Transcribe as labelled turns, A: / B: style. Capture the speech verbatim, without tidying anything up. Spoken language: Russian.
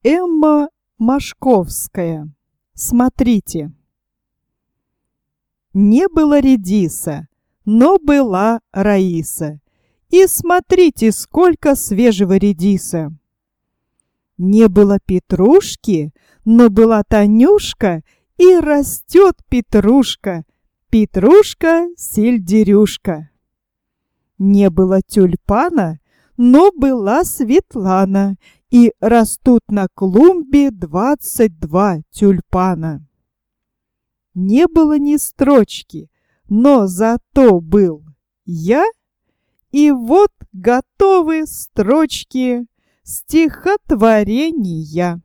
A: Эмма Машковская. Смотрите. Не было редиса, но была Раиса. И смотрите, сколько свежего редиса. Не было петрушки, но была Танюшка, и растет петрушка, петрушка-сельдерюшка. Не было тюльпана, но была Светлана, и растут на клумбе двадцать два тюльпана. Не было ни строчки, но зато был я, и вот готовы строчки стихотворения.